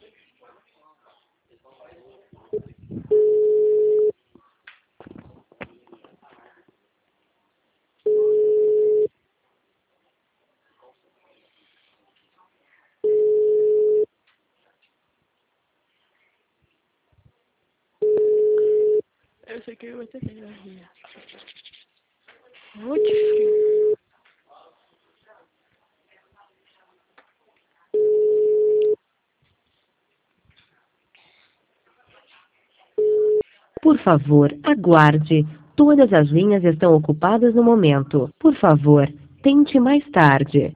Eu sei que vai ter que ir aqui. Muito frio. Por favor, aguarde. Todas as linhas estão ocupadas no momento. Por favor, tente mais tarde.